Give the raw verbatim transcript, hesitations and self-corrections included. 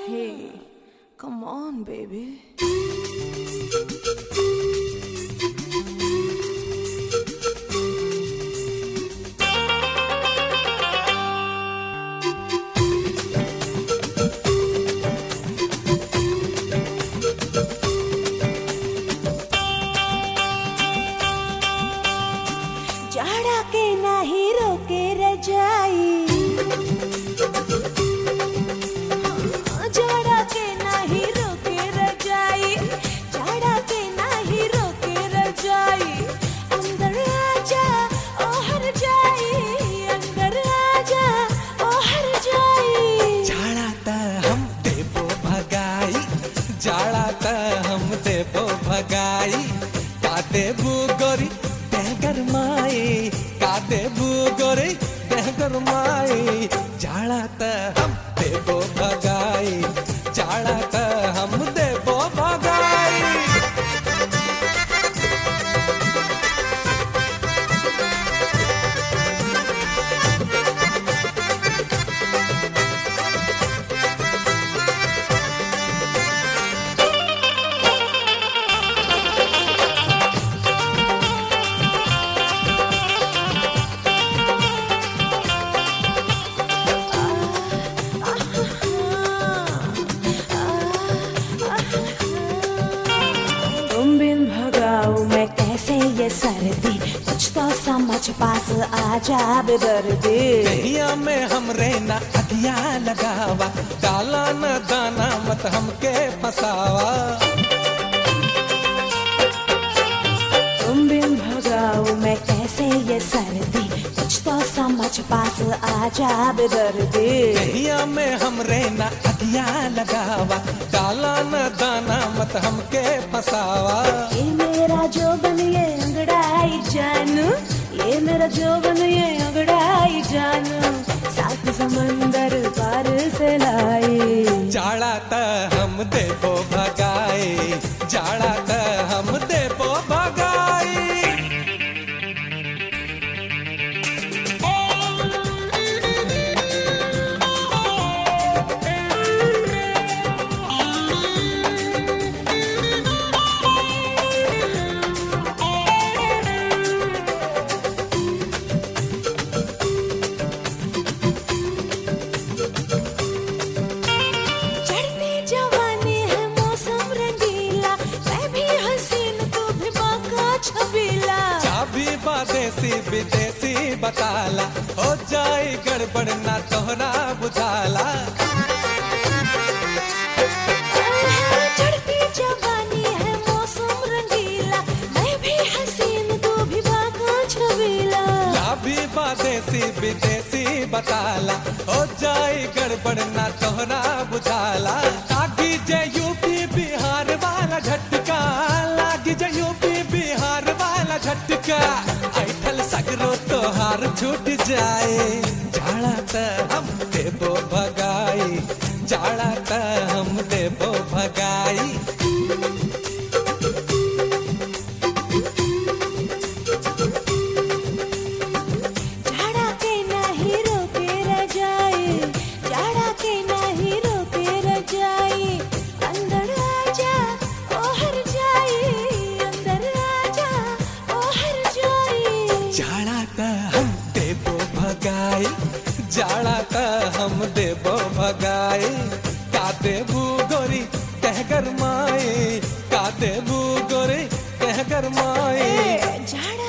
Hey, come on, baby. जाड़ा के नहीं रोके रजाई, जाड़ा के नहीं रोके रजाई, जाड़ा के नहीं रोके रजाई। अंदर आजा ओ हर जाई, अंदर आजा ओ हर जाई। जाड़ा त हम देबो भगाई, जाड़ा त हम देबो भगाई। का देबू गोरी देहगर माई, का देबू गोरी देहगर माई। जाड़ा त हम देबो भगाई, जाड़ा त हम देबो भगाई। तुम बिन भगाओ मैं कैसे ये सर्दी, कुछ तो समझ पास आ जा बेदर्दी। दहिया में हमरे ना अगिया लगावा, डाला न दाना मत हमके फसावा। तुम बिन भगाओ मैं कैसे ये सर्दी, कुछ तो समझ पास आ जा बेदर्दी। दहिया में हमरे ना अगिया लगावा, डाला न दाना मत हमके फसावा। ये मेरा जोबन ये अंगड़ाई जानू, ये मेरा जोबन ये अंगड़ाई जानू, सात समंदर पार से लाई। जाड़ा त हम देबो भगाई, जाड़ा त हम देबो भगाई। चढ़ती जवानी है मौसम रंगीला, मैं भी हसीन तू भी बाका छबीला। चाबी बादेसी विदेशी बताला, हो जाई गड़बड़ ना तोहरा बुझाला। चढ़ती जवानी है मौसम रंगीला, मैं भी हसीन तू भी बाका छबीला। चाबी बादेसी विदेशी बताला, हो जाई गड़बड़ ना तोहरा बुझाला। लागी जे यूपी बिहार वाला झटका, लागी जे यूपी बिहार वाला झटका। ऐठल सगरो तोहार छूट जाए। जाड़ा त हम देबो भगाई, जाड़ा त हम देबो भगाई। जाड़ा के नहीं रोके रजाई, जाड़ा के नहीं रोके रजाई। अंदर आजा ओ हर जाई, अंदर आजा ओ हर जाई। जाड़ा त हम देबो भगाई, जाड़ा त हम देबो भगाई। का देबू गोरी कहगर माई, का देबू गोरी कहगर माई। जाड़ा